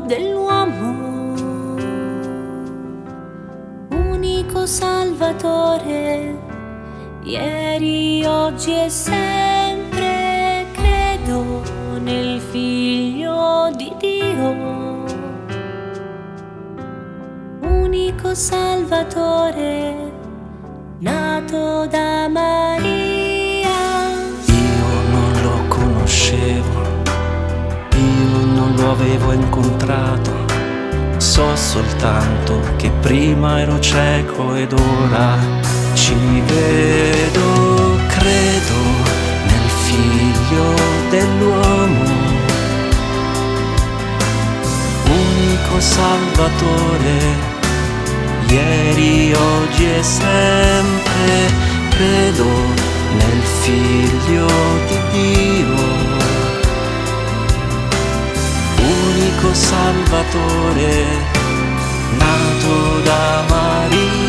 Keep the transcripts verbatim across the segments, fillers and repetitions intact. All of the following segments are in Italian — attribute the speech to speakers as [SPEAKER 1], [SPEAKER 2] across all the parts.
[SPEAKER 1] dell'uomo, unico Salvatore, ieri, oggi e sempre. Credo nel Figlio di Dio, unico Salvatore, nato da Maria.
[SPEAKER 2] Io non lo conoscevo, io non lo avevo incontrato, so soltanto che prima ero cieco ed ora ci vedo. Credo nel Figlio dell'uomo, unico Salvatore, ieri, oggi e sempre. Credo nel Figlio di Dio, unico Salvatore, nato da Maria.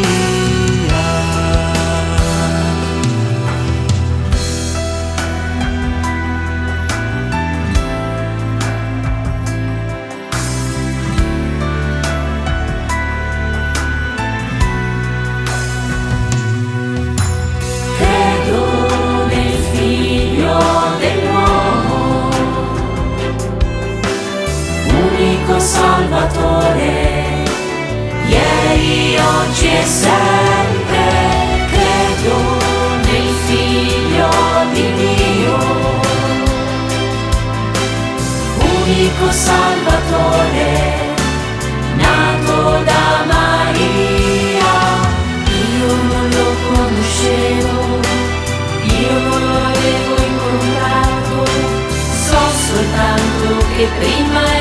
[SPEAKER 1] Salvatore, ieri, oggi e sempre. Credo nel Figlio di Dio, unico Salvatore, nato da Maria. Io non lo conoscevo, io non lo avevo incontrato, so soltanto che prima